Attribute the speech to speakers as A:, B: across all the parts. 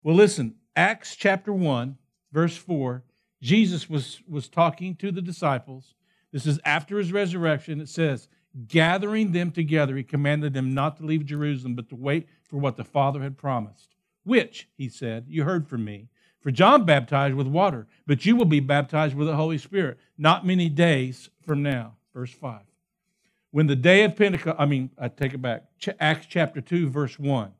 A: Well, listen, Acts chapter 1, verse 4, Jesus was talking to the disciples. This is after his resurrection. It says, gathering them together, he commanded them not to leave Jerusalem, but to wait for what the Father had promised, which, he said, you heard from me. For John baptized with water, but you will be baptized with the Holy Spirit not many days from now. Verse 5. When the day of Pentecost, I take it back, Acts chapter 2, verse 1.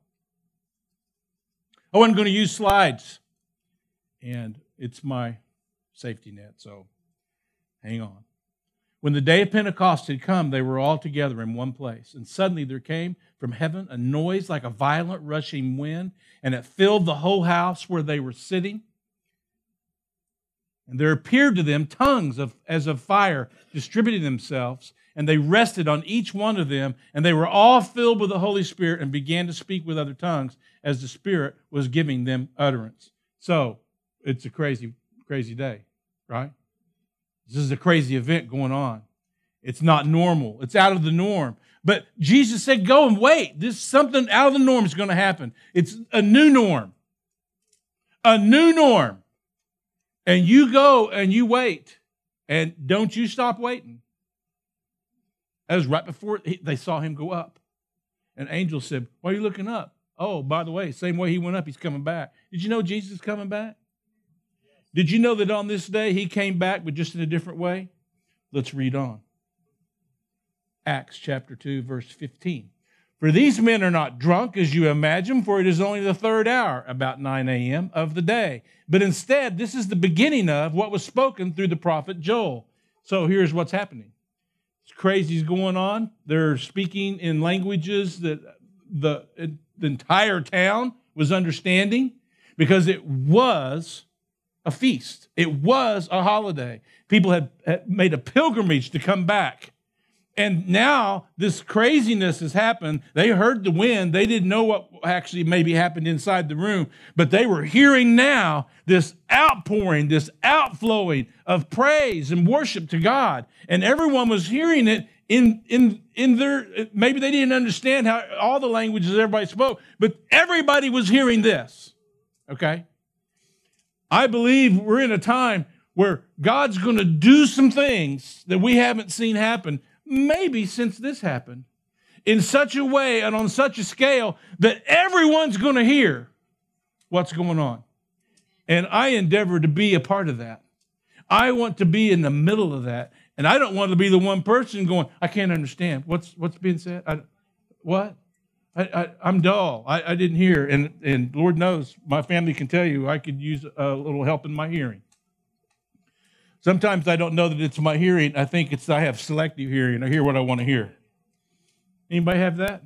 A: I wasn't going to use slides, and it's my safety net, so hang on. When the day of Pentecost had come, they were all together in one place, and suddenly there came from heaven a noise like a violent rushing wind, and it filled the whole house where they were sitting. And there appeared to them tongues as of fire distributing themselves, and they rested on each one of them, and they were all filled with the Holy Spirit and began to speak with other tongues as the Spirit was giving them utterance. So, it's a crazy, crazy day, right? This is a crazy event going on. It's not normal. It's out of the norm. But Jesus said, go and wait. This something out of the norm is going to happen. It's a new norm. A new norm. And you go and you wait. And don't you stop waiting. That was right before they saw him go up. An angel said, why are you looking up? Oh, by the way, same way he went up, he's coming back. Did you know Jesus is coming back? Did you know that on this day he came back, but just in a different way? Let's read on. Acts chapter 2, verse 15. For these men are not drunk, as you imagine, for it is only the third hour, about 9 a.m. of the day. But instead, this is the beginning of what was spoken through the prophet Joel. So here's what's happening. It's crazy going on. They're speaking in languages that the entire town was understanding because it was a feast. It was a holiday. People had made a pilgrimage to come back. And now this craziness has happened. They heard the wind. They didn't know what actually maybe happened inside the room, but they were hearing now this outpouring, this outflowing of praise and worship to God. And everyone was hearing it in their, maybe they didn't understand how all the languages everybody spoke, but everybody was hearing this. Okay? I believe we're in a time where God's going to do some things that we haven't seen happen, maybe since this happened, in such a way and on such a scale that everyone's going to hear what's going on. And I endeavor to be a part of that. I want to be in the middle of that. And I don't want to be the one person going, I can't understand. What's being said? I'm dull. I didn't hear. And Lord knows, my family can tell you I could use a little help in my hearing. Sometimes I don't know that it's my hearing. I think I have selective hearing. I hear what I want to hear. Anybody have that?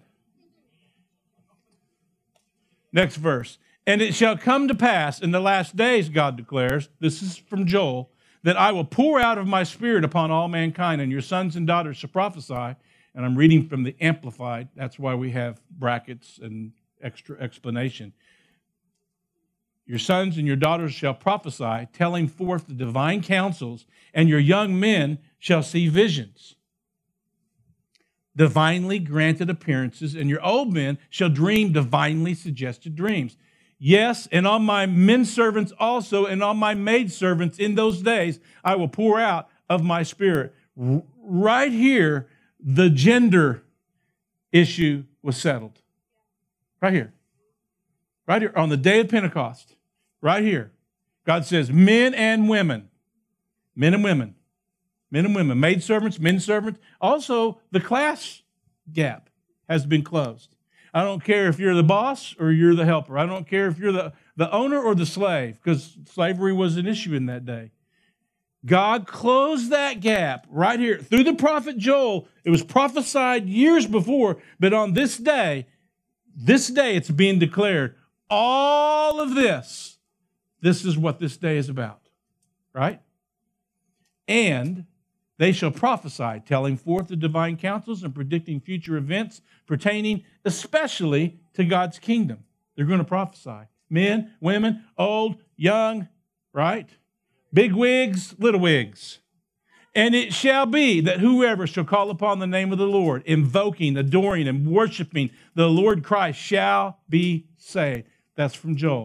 A: Next verse. And it shall come to pass in the last days, God declares, this is from Joel, that I will pour out of my spirit upon all mankind, and your sons and daughters shall prophesy. And I'm reading from the Amplified. That's why we have brackets and extra explanation. Your sons and your daughters shall prophesy, telling forth the divine counsels, and your young men shall see visions, divinely granted appearances, and your old men shall dream divinely suggested dreams. Yes, and on my men servants also, and on my maid servants in those days, I will pour out of my spirit. Right here, the gender issue was settled. Right here. Right here, on the day of Pentecost. Right here. God says, men and women. Men and women. Men and women. Maid servants, men servants. Also, the class gap has been closed. I don't care if you're the boss or you're the helper. I don't care if you're the owner or the slave, because slavery was an issue in that day. God closed that gap right here through the prophet Joel. It was prophesied years before, but on this day it's being declared. All of this is what this day is about, right? And they shall prophesy, telling forth the divine counsels and predicting future events pertaining especially to God's kingdom. They're going to prophesy. Men, women, old, young, right? Big wigs, little wigs. And it shall be that whoever shall call upon the name of the Lord, invoking, adoring, and worshiping the Lord Christ shall be saved. That's from Joel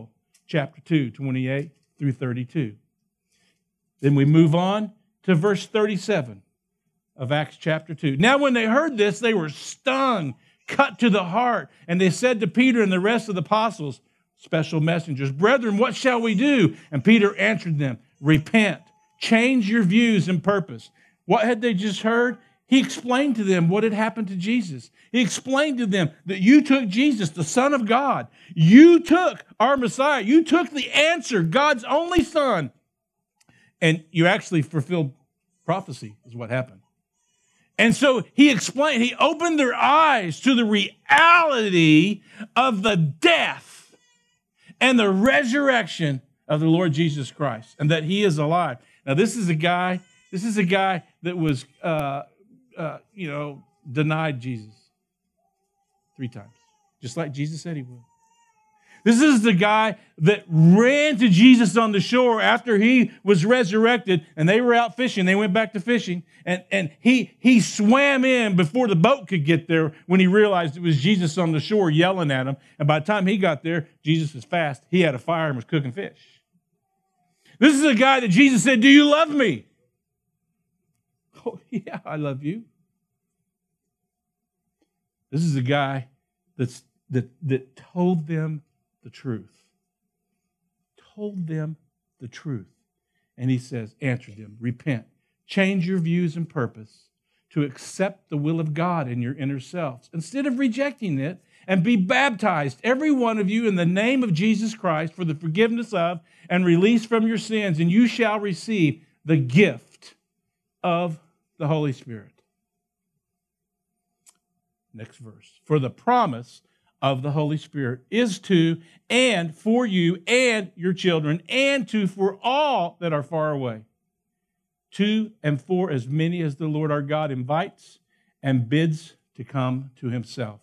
A: chapter 2, 28 through 32. Then we move on to verse 37 of Acts chapter 2. Now when they heard this, they were stung, cut to the heart, and they said to Peter and the rest of the apostles, special messengers, "Brethren, what shall we do?" And Peter answered them, "Repent, change your views and purpose." What had they just heard? He explained to them what had happened to Jesus. He explained to them that you took Jesus, the Son of God. You took our Messiah. You took the answer, God's only Son. And you actually fulfilled prophecy is what happened. And so he explained, he opened their eyes to the reality of the death and the resurrection of the Lord Jesus Christ, and that he is alive. Now, this is a guy that was, denied Jesus 3 times, just like Jesus said he would. This is the guy that ran to Jesus on the shore after he was resurrected, and they were out fishing. They went back to fishing, and he swam in before the boat could get there when he realized it was Jesus on the shore yelling at him. And by the time he got there, Jesus was fast. He had a fire and was cooking fish. This is a guy that Jesus said, "Do you love me?" "Oh, yeah, I love you." This is a guy that told them the truth. Told them the truth. And he says, answer them, repent, change your views and purpose to accept the will of God in your inner selves, instead of rejecting it, and be baptized, every one of you, in the name of Jesus Christ for the forgiveness of and release from your sins, and you shall receive the gift of the Holy Spirit. Next verse. For the promise of the Holy Spirit is to, and for you and your children, and to for all that are far away, to and for as many as the Lord our God invites and bids to come to himself.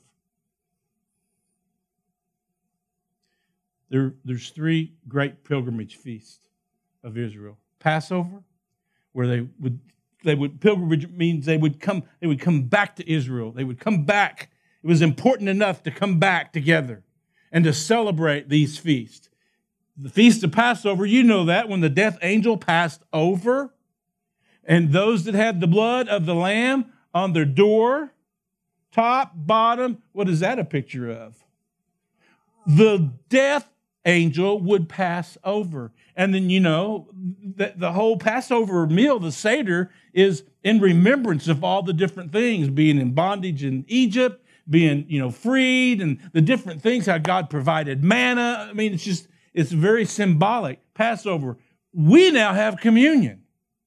A: There's 3 great pilgrimage feasts of Israel. Passover, where they would pilgrimage means they would come back to Israel. They would come back. It was important enough to come back together and to celebrate these feasts. The Feast of Passover, you know that, when the death angel passed over, and those that had the blood of the lamb on their door, top, bottom, what is that a picture of? The death angel would pass over. And then, the whole Passover meal, the Seder, is in remembrance of all the different things, being in bondage in Egypt, being, freed, and the different things, how God provided manna. I mean, it's very symbolic. Passover. We now have communion.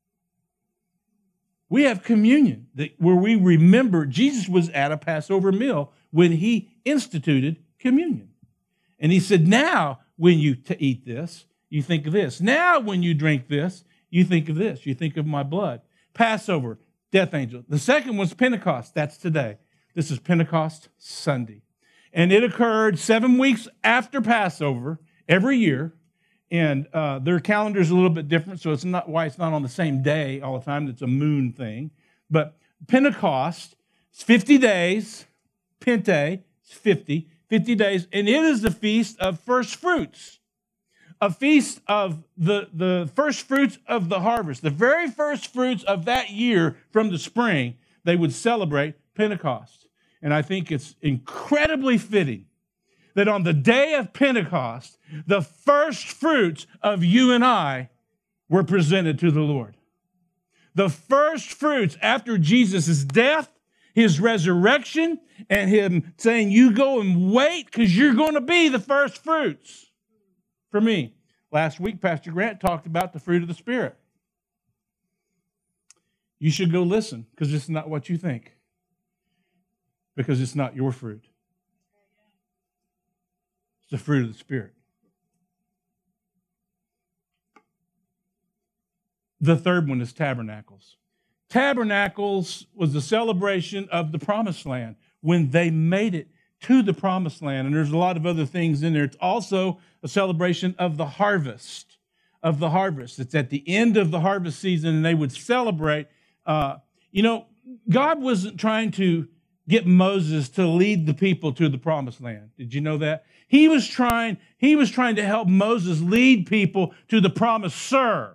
A: We have communion where we remember Jesus was at a Passover meal when he instituted communion. And he said, now when you eat this, you think of this. Now when you drink this, you think of this. You think of my blood. Passover, death angel. The second one's Pentecost. That's today. This is Pentecost Sunday. And it occurred 7 weeks after Passover every year. And their calendar is a little bit different, so it's not on the same day all the time. It's a moon thing. But Pentecost, it's 50 days. Pente, it's 50 days. And it is the feast of first fruits. A feast of the first fruits of the harvest. The very first fruits of that year from the spring, they would celebrate Pentecost. And I think it's incredibly fitting that on the day of Pentecost, the first fruits of you and I were presented to the Lord. The first fruits after Jesus' death, his resurrection, and him saying, you go and wait because you're going to be the first fruits for me. Last week, Pastor Grant talked about the fruit of the Spirit. You should go listen because it's not what you think. Because it's not your fruit. It's the fruit of the Spirit. The third one is tabernacles. Tabernacles was the celebration of the promised land when they made it to the promised land. And there's a lot of other things in there. It's also a celebration of the harvest. It's at the end of the harvest season, and they would celebrate. God wasn't trying to get Moses to lead the people to the promised land. Did you know that? He was trying to help Moses lead people to the promiser.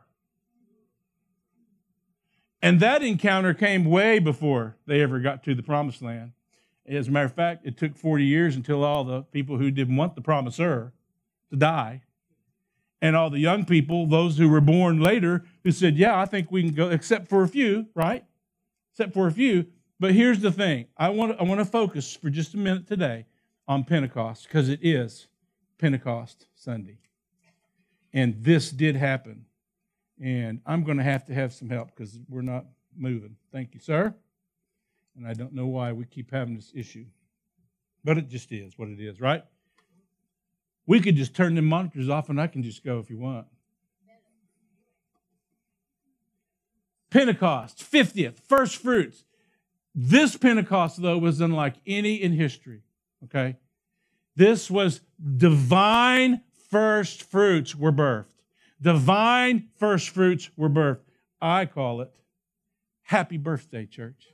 A: And that encounter came way before they ever got to the promised land. As a matter of fact, it took 40 years until all the people who didn't want the promiser to die, and all the young people, those who were born later, who said, yeah, I think we can go, except for a few, right? Except for a few. But here's the thing. I want to focus for just a minute today on Pentecost, because it is Pentecost Sunday. And this did happen. And I'm going to have some help because we're not moving. Thank you, sir. And I don't know why we keep having this issue. But it just is what it is, right? We could just turn the monitors off and I can just go if you want. Pentecost, 50th, first fruits. This Pentecost, though, was unlike any in history, okay? This was divine first fruits were birthed. Divine first fruits were birthed. I call it happy birthday, church.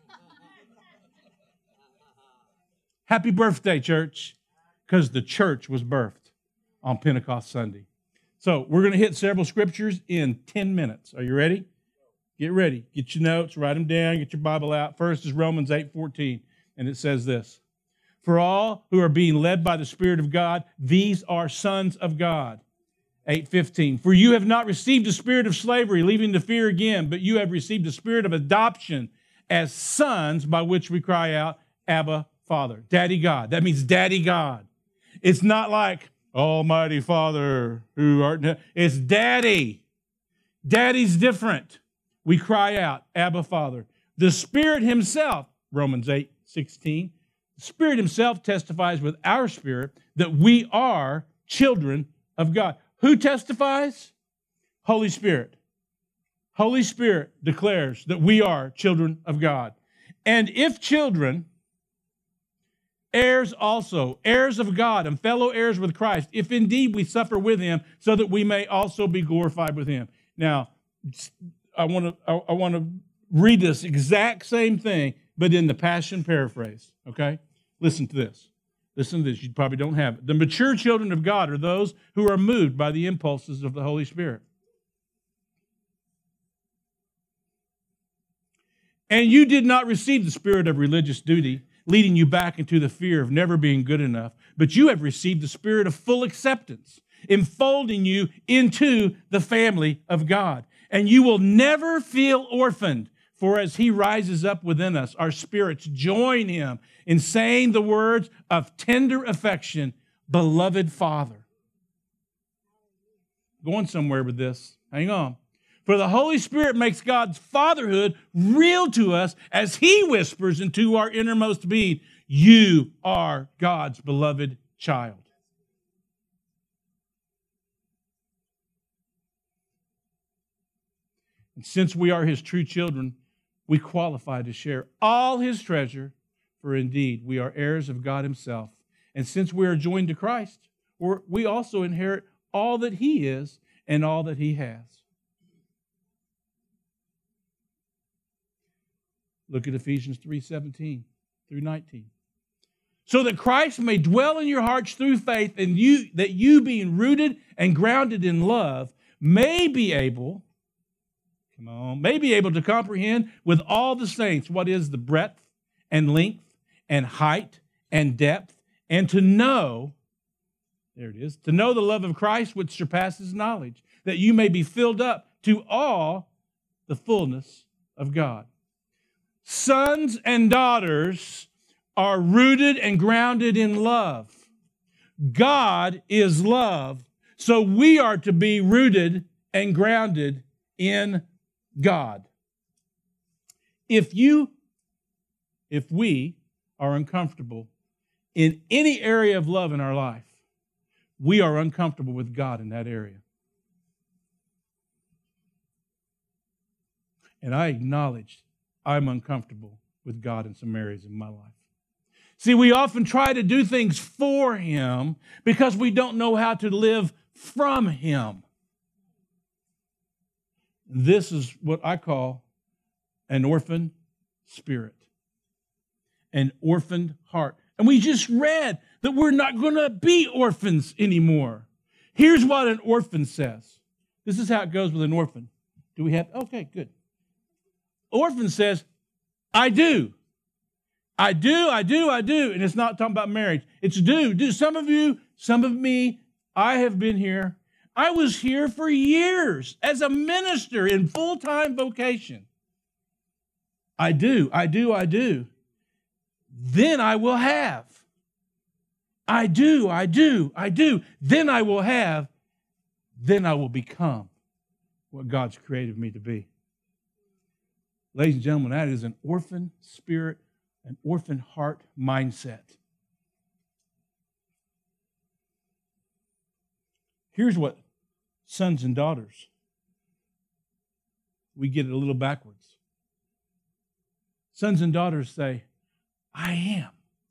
A: Happy birthday, church, because the church was birthed on Pentecost Sunday. So we're going to hit several scriptures in 10 minutes. Are you ready? Get ready. Get your notes, write them down, get your Bible out. First is Romans 8:14, and it says this. For all who are being led by the Spirit of God, these are sons of God. 8:15, for you have not received a spirit of slavery, leaving to fear again, but you have received a spirit of adoption as sons, by which we cry out, Abba, Father. Daddy God. That means Daddy God. It's not like Almighty Father who art in heaven. It's Daddy. Daddy's different. We cry out, Abba, Father. The Spirit himself, Romans 8:16, the Spirit himself testifies with our spirit that we are children of God. Who testifies? Holy Spirit. Holy Spirit declares that we are children of God. And if children, heirs also, heirs of God and fellow heirs with Christ, if indeed we suffer with him, so that we may also be glorified with him. Now, I want to read this exact same thing, but in the Passion paraphrase, okay? Listen to this. Listen to this. You probably don't have it. The mature children of God are those who are moved by the impulses of the Holy Spirit. And you did not receive the spirit of religious duty, leading you back into the fear of never being good enough, but you have received the spirit of full acceptance, enfolding you into the family of God. And you will never feel orphaned, for as he rises up within us, our spirits join him in saying the words of tender affection, beloved Father. Going somewhere with this. Hang on. For the Holy Spirit makes God's fatherhood real to us as he whispers into our innermost being, you are God's beloved child. And since we are his true children, we qualify to share all his treasure, for indeed we are heirs of God himself. And since we are joined to Christ, we also inherit all that he is and all that he has. Look at Ephesians 3:17 through 19. So that Christ may dwell in your hearts through faith, and that you being rooted and grounded in love may be able to comprehend with all the saints what is the breadth and length and height and depth, and to know, there it is, to know the love of Christ which surpasses knowledge, that you may be filled up to all the fullness of God. Sons and daughters are rooted and grounded in love. God is love, so we are to be rooted and grounded in God. If we are uncomfortable in any area of love in our life, we are uncomfortable with God in that area. And I acknowledge I'm uncomfortable with God in some areas of my life. See, we often try to do things for him because we don't know how to live from him. This is what I call an orphan spirit. an orphaned heart. And we just read that we're not going to be orphans anymore. Here's what an orphan says. This is how it goes with an orphan. Do we have? Okay, good. Orphan says, I do. I do. And it's not talking about marriage. It's do. Some of you, some of me, I have been here. I was here for years as a minister in full-time vocation. I do. Then I will have. I do. Then I will have. Then I will become what God's created me to be. Ladies and gentlemen, that is an orphan spirit, an orphan heart mindset. Here's what sons and daughters, we get it a little backwards. Sons and daughters say, I am.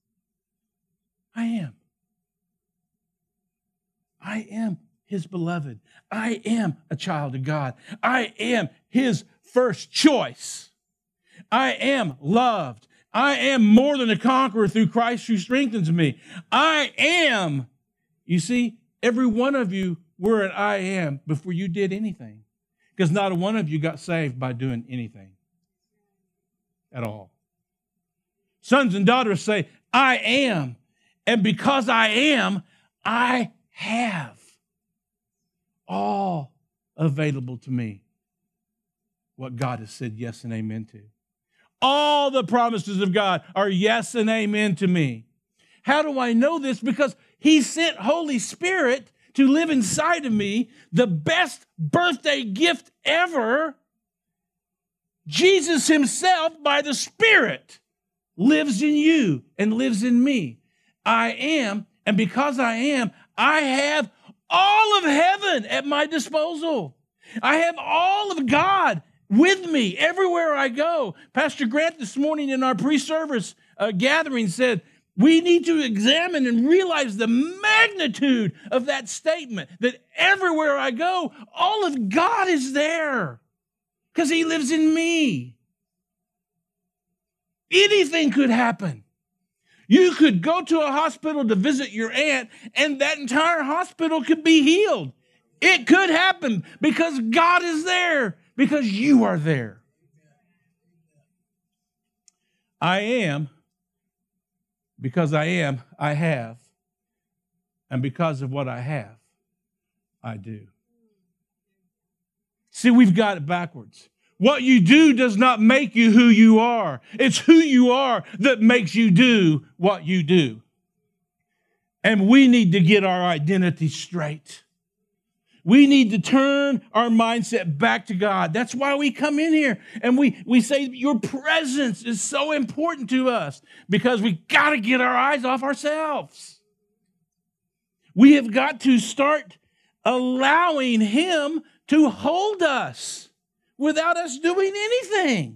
A: I am his beloved. I am a child of God. I am his first choice. I am loved. I am more than a conqueror through Christ who strengthens me. I am. You see, every one of you were an I am before you did anything. Because not a one of you got saved by doing anything at all. Sons and daughters say, I am. And because I am, I have all available to me what God has said yes and amen to. All the promises of God are yes and amen to me. How do I know this? Because he sent Holy Spirit to live inside of me, the best birthday gift ever. Jesus himself, by the Spirit, lives in you and lives in me. I am, and because I am, I have all of heaven at my disposal. I have all of God with me everywhere I go. Pastor Grant this morning in our pre-service gathering said, we need to examine and realize the magnitude of that statement, that everywhere I go, all of God is there because he lives in me. Anything could happen. You could go to a hospital to visit your aunt, and that entire hospital could be healed. It could happen because God is there, because you are there. I am, because I am, I have. And because of what I have, I do. See, we've got it backwards. What you do does not make you who you are. It's who you are that makes you do what you do. And we need to get our identity straight. We need to turn our mindset back to God. That's why we come in here and we say your presence is so important to us, because we got to get our eyes off ourselves. We have got to start allowing him to hold us without us doing anything.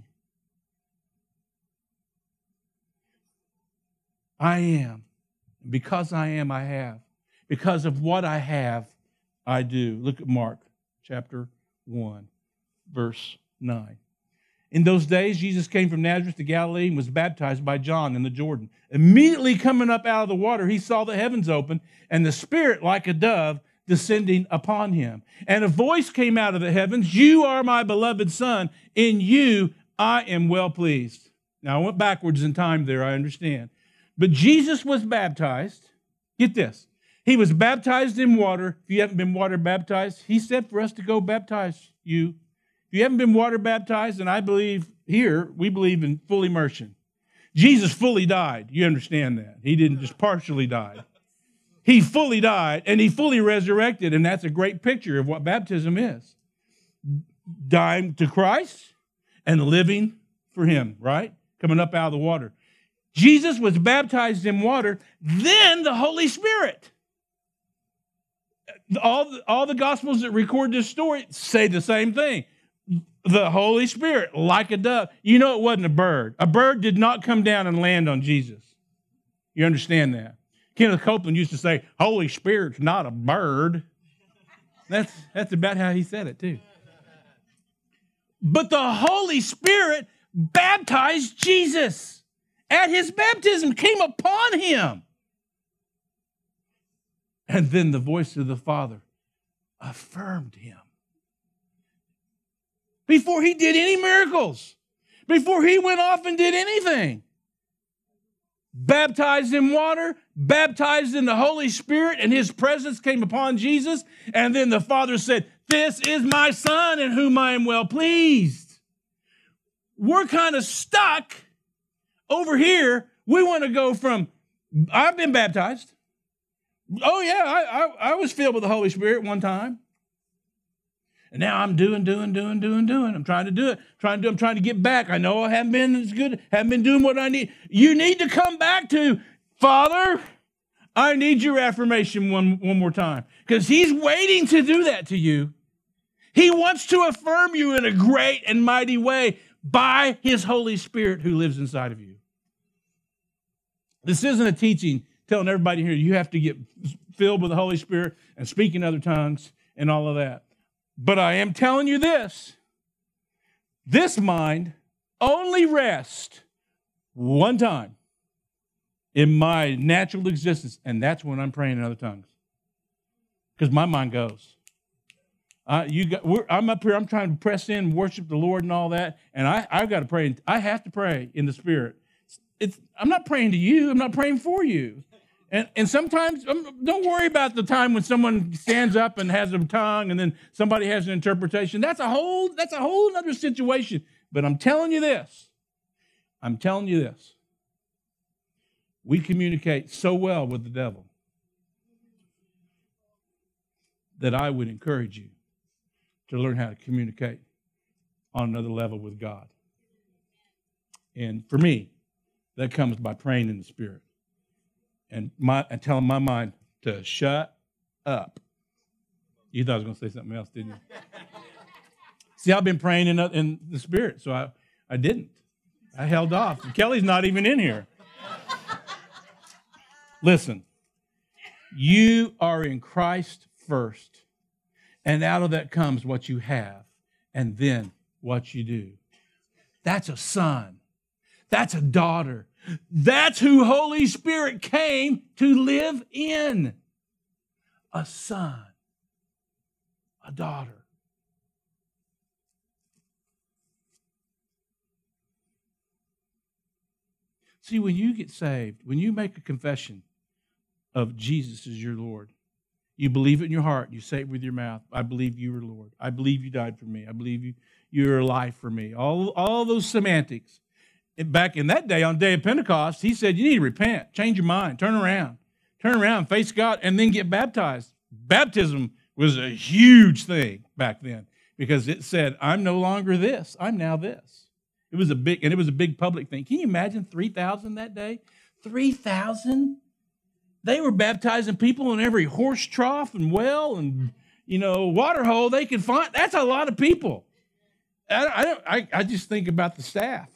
A: I am. Because I am, I have. Because of what I have, I do. Look at Mark chapter 1, verse 9. In those days, Jesus came from Nazareth to Galilee and was baptized by John in the Jordan. Immediately coming up out of the water, he saw the heavens open and the Spirit like a dove descending upon him. And a voice came out of the heavens, "You are my beloved Son. In you I am well pleased." Now, I went backwards in time there, I understand. But Jesus was baptized. Get this. He was baptized in water. If you haven't been water baptized, he said for us to go baptize you. If you haven't been water baptized, and I believe here, we believe in full immersion. Jesus fully died. You understand that. He didn't just partially die. He fully died, and he fully resurrected, and that's a great picture of what baptism is. Dying to Christ and living for him, right? Coming up out of the water. Jesus was baptized in water, then the Holy Spirit. All the Gospels that record this story say the same thing. The Holy Spirit, like a dove. You know, it wasn't a bird. A bird did not come down and land on Jesus. You understand that? Kenneth Copeland used to say, Holy Spirit's not a bird. That's about how he said it, too. But the Holy Spirit baptized Jesus at his baptism came upon him. And then the voice of the Father affirmed him. Before he did any miracles, before he went off and did anything. Baptized in water, baptized in the Holy Spirit, and his presence came upon Jesus. And then the Father said, "This is my Son in whom I am well pleased." We're kind of stuck over here. We want to go from, I've been baptized. Oh yeah, I was filled with the Holy Spirit one time. And now I'm doing. I'm trying to do it. I'm trying to get back. I know I haven't been as good, haven't been doing what I need. You need to come back to, Father, I need your affirmation one more time. Because he's waiting to do that to you. He wants to affirm you in a great and mighty way by his Holy Spirit who lives inside of you. This isn't a teaching telling everybody here you have to get filled with the Holy Spirit and speak in other tongues and all of that. But I am telling you this mind only rests one time in my natural existence, and that's when I'm praying in other tongues. Because my mind goes. I'm up here, I'm trying to press in, worship the Lord and all that, and I've got to pray. I have to pray in the Spirit. I'm not praying to you, I'm not praying for you. And sometimes, don't worry about the time when someone stands up and has a tongue and then somebody has an interpretation. That's a whole other situation. But I'm telling you this. We communicate so well with the devil that I would encourage you to learn how to communicate on another level with God. And for me, that comes by praying in the Spirit. And telling my mind to shut up. You thought I was going to say something else, didn't you? See, I've been praying in the Spirit, so I didn't. I held off. Kelly's not even in here. Listen, you are in Christ first, and out of that comes what you have, and then what you do. That's a son. That's a daughter. That's who Holy Spirit came to live in. A son, a daughter. See, when you get saved, when you make a confession of Jesus as your Lord, you believe it in your heart, you say it with your mouth, I believe you are Lord. I believe you died for me. I believe you're alive for me. All those semantics. Back in that day, on the day of Pentecost, he said, you need to repent, change your mind, turn around, face God, and then get baptized. Baptism was a huge thing back then because it said, I'm no longer this, I'm now this. It was a big public thing. Can you imagine 3,000 that day? 3,000? They were baptizing people in every horse trough and well and, water hole they could find. That's a lot of people. I just think about the staff.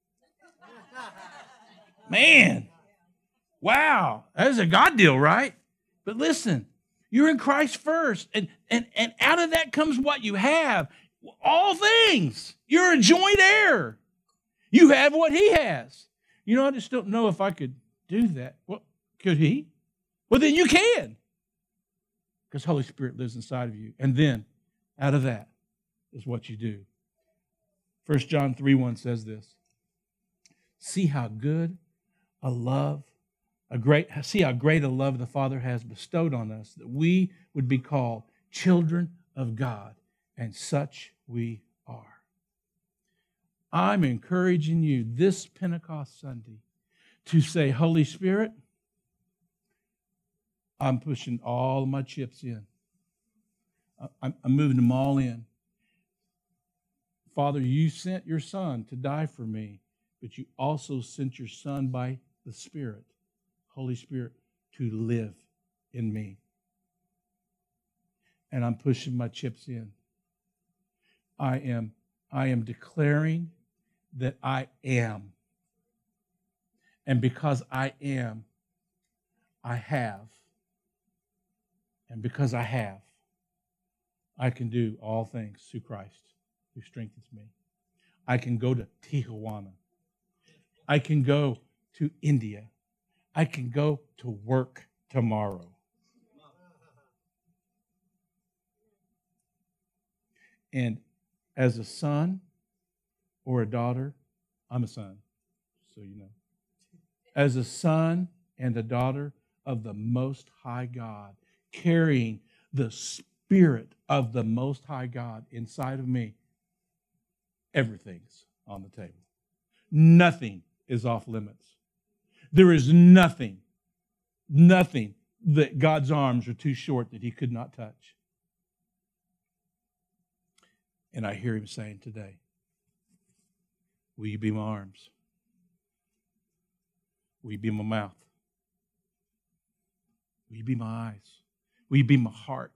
A: Man, wow, that is a God deal, right? But listen, you're in Christ first, and out of that comes what you have. All things. You're a joint heir. You have what he has. I just don't know if I could do that. Well, could he? Well, then you can. Because Holy Spirit lives inside of you. And then, out of that is what you do. 1 John 3:1 says this. See how great a love the Father has bestowed on us, that we would be called children of God, and such we are. I'm encouraging you this Pentecost Sunday to say, Holy Spirit, I'm pushing all of my chips in. I'm moving them all in. Father, you sent your Son to die for me, but you also sent your Son by the Spirit, Holy Spirit, to live in me. And I'm pushing my chips in. I am declaring that I am. And because I am, I have. And because I have, I can do all things through Christ who strengthens me. I can go to Tijuana. I can go to India. I can go to work tomorrow. And as a son or a daughter, I'm a son, so you know. As a son and a daughter of the Most High God, carrying the Spirit of the Most High God inside of me, everything's on the table. Nothing is off limits. There is nothing that God's arms are too short that he could not touch. And I hear him saying today, will you be my arms? Will you be my mouth? Will you be my eyes? Will you be my heart?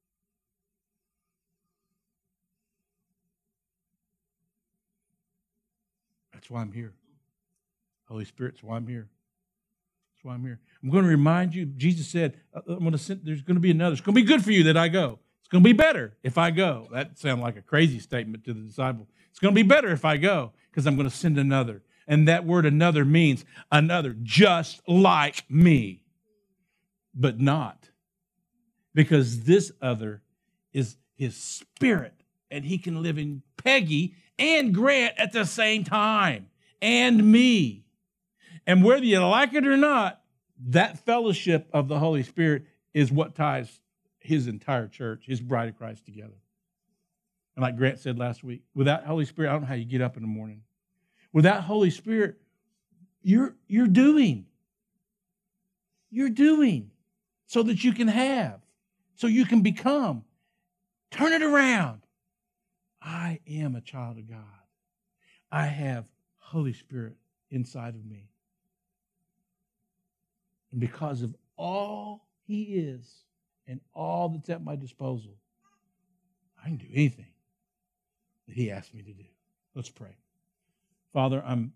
A: That's why I'm here. Holy Spirit's why I'm here. That's why I'm here. I'm going to remind you, Jesus said, there's going to be another. It's going to be good for you that I go. It's going to be better if I go. That sounds like a crazy statement to the disciple. It's going to be better if I go because I'm going to send another. And that word another means another just like me, but not. Because this other is his Spirit, and he can live in Peggy and Grant at the same time, and me. And whether you like it or not, that fellowship of the Holy Spirit is what ties his entire church, his bride of Christ together. And like Grant said last week, without Holy Spirit, I don't know how you get up in the morning. Without Holy Spirit, you're doing. You're doing so that you can have, so you can become. Turn it around. I am a child of God. I have Holy Spirit inside of me. And because of all he is and all that's at my disposal, I can do anything that he asked me to do. Let's pray. Father, I'm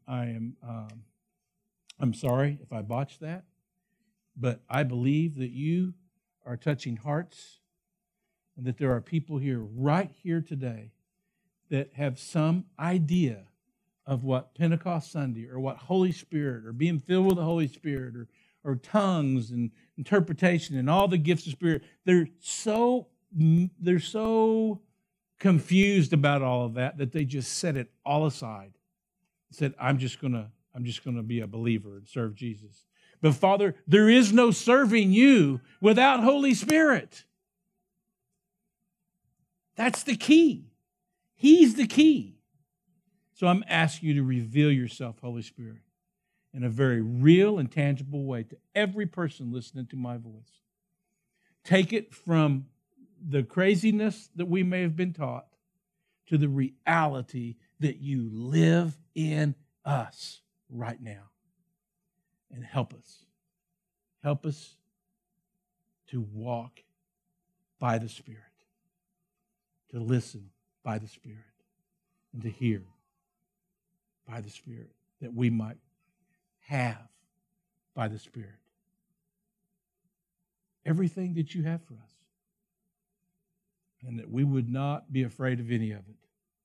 A: sorry if I botched that, but I believe that you are touching hearts and that there are people here, right here today, that have some idea of what Pentecost Sunday or what Holy Spirit or being filled with the Holy Spirit or tongues and interpretation and all the gifts of Spirit. They're so confused about all of that they just set it all aside. Said, I'm just gonna be a believer and serve Jesus. But Father, there is no serving you without Holy Spirit. That's the key. He's the key. So I'm asking you to reveal yourself, Holy Spirit, in a very real and tangible way to every person listening to my voice. Take it from the craziness that we may have been taught to the reality that you live in us right now. And help us. Help us to walk by the Spirit, to listen by the Spirit, and to hear by the Spirit, that we might have by the Spirit everything that you have for us, and that we would not be afraid of any of it.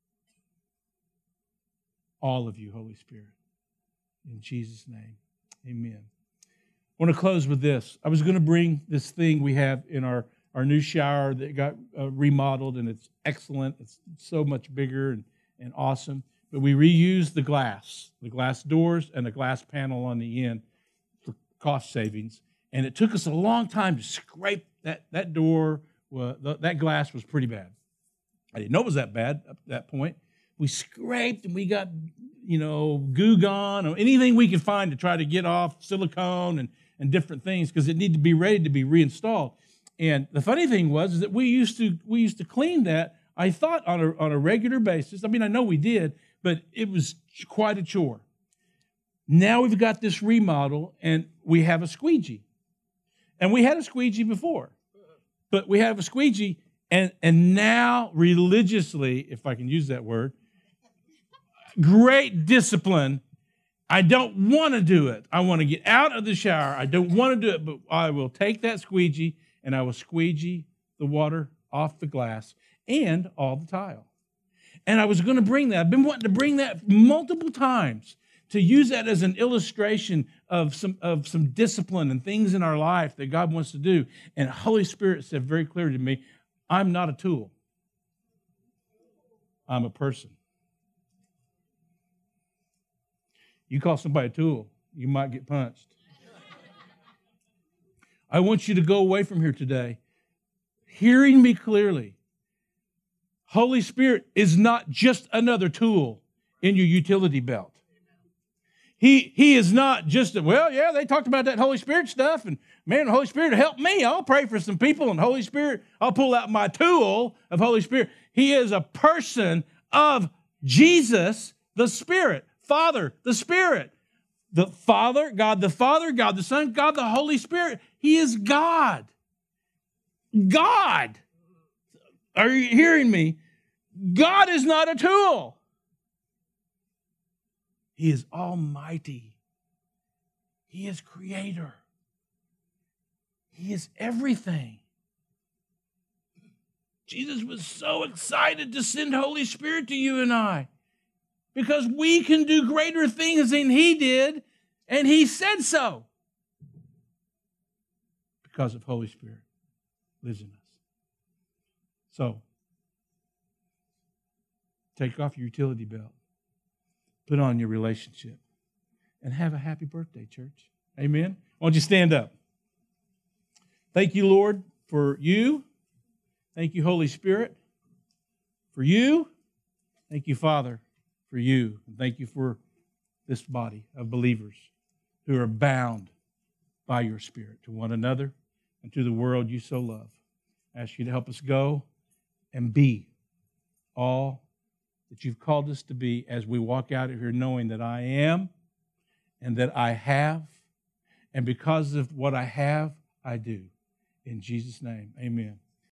A: All of you, Holy Spirit. In Jesus' name, amen. I want to close with this. I was going to bring this thing we have in our new shower that got remodeled, and it's excellent. It's so much bigger and awesome. But we reused the glass doors and a glass panel on the end for cost savings. And it took us a long time to scrape that door. That glass was pretty bad. I didn't know it was that bad at that point. We scraped and we got, Goo Gone or anything we could find to try to get off silicone and different things because it needed to be ready to be reinstalled. And the funny thing was that we used to clean that, I thought, on a regular basis. I mean, I know we did, but it was quite a chore. Now we've got this remodel and we have a squeegee. And we had a squeegee before, but we have a squeegee and now religiously, if I can use that word, great discipline. I don't want to do it. I want to get out of the shower. I don't want to do it, but I will take that squeegee and I will squeegee the water off the glass and all the tile. And I was going to bring that. I've been wanting to bring that multiple times to use that as an illustration of some discipline and things in our life that God wants to do. And Holy Spirit said very clearly to me, I'm not a tool. I'm a person. You call somebody a tool, you might get punched. I want you to go away from here today hearing me clearly. Holy Spirit is not just another tool in your utility belt. He is not just, they talked about that Holy Spirit stuff, and man, the Holy Spirit helped me. I'll pray for some people, and Holy Spirit, I'll pull out my tool of Holy Spirit. He is a person of Jesus, the Spirit, Father, the Spirit. The Father, God the Son, God the Holy Spirit. He is God. God. Are you hearing me? God is not a tool. He is almighty. He is creator. He is everything. Jesus was so excited to send Holy Spirit to you and I because we can do greater things than he did, and he said so because of Holy Spirit lives in us. So, take off your utility belt. Put on your relationship. And have a happy birthday, church. Amen? Why don't you stand up? Thank you, Lord, for you. Thank you, Holy Spirit, for you. Thank you, Father, for you. And thank you for this body of believers who are bound by your Spirit to one another and to the world you so love. I ask you to help us go and be all that you've called us to be as we walk out of here knowing that I am and that I have, and because of what I have, I do. In Jesus' name, amen.